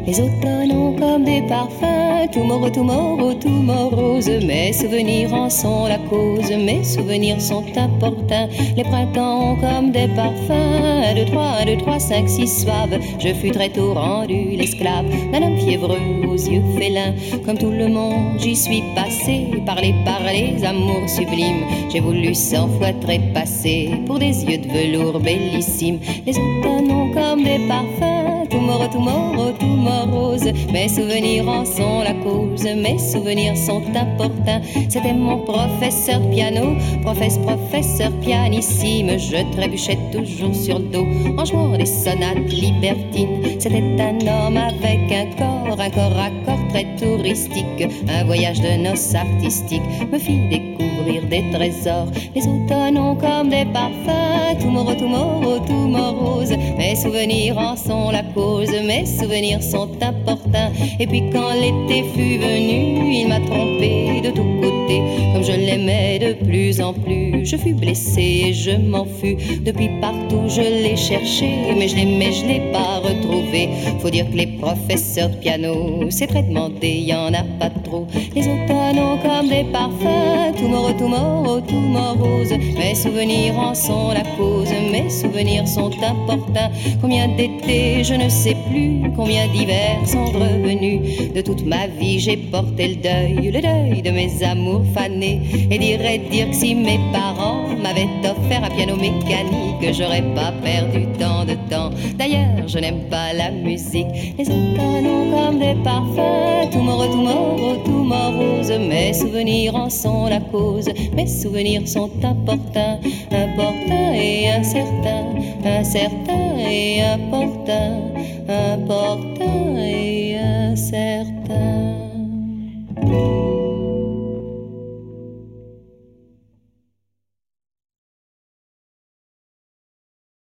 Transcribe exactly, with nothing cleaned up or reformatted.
Les automnes ont comme des parfums, tomorrow, tomorrow, tomorrow rose. Mes souvenirs en sont la cause, mes souvenirs sont importuns. Les printemps ont comme des parfums, un, deux, trois, un, deux, trois, cinq, six soives. Je fus très tôt rendu l'esclave d'un homme fiévreux aux yeux félins. Comme tout le monde, j'y suis passé, parlé par les amours sublimes. J'ai voulu cent fois trépasser pour des yeux de velours bellissimes. Les automnes ont comme des parfums, tomorrow, tomorrow, tomorrow rose. Mes souvenirs en sont la cause, mes souvenirs sont importants. C'était mon professeur de piano, professeur, professeur pianissime. Je trébuchais toujours sur le dos en jouant des sonates libertines. C'était un homme avec un corps, un corps à corps très touristique. Un voyage de noces artistiques me fit découvrir des trésors. Les automnes ont comme des parfums, tomorrow, tomorrow, tomorrow rose. Mes souvenirs en sont la cause, mes souvenirs sont importants. Et puis quand l'été fut venu, il m'a trompé de tous côtés. Comme je l'aimais de plus en plus, je fus blessé et je m'en fus. Depuis partout je l'ai cherché, mais je l'aimais, je l'ai pas retrouvé. Faut dire que les professeurs de piano, c'est très demandé, y en a pas trop. Les automnes ont comme des parfums, tomorrow, tomorrow, tomorrow rose. Mes souvenirs en sont la cause, mes souvenirs sont importants. Combien d'étés je ne sais plus, combien d'hivers sont revenus. De toute ma vie j'ai porté le deuil, le deuil de mes amours fanés. Et dirait dire que si mes parents m'avaient offert un piano mécanique, j'aurais pas perdu tant de temps. D'ailleurs je n'aime pas la musique. Les automnes ont comme des parfums, tomorrow, tomorrow, tomorrow rose. Mes souvenirs en sont la cause, mes souvenirs sont importants, importants et incertains, incertains et importants, importants.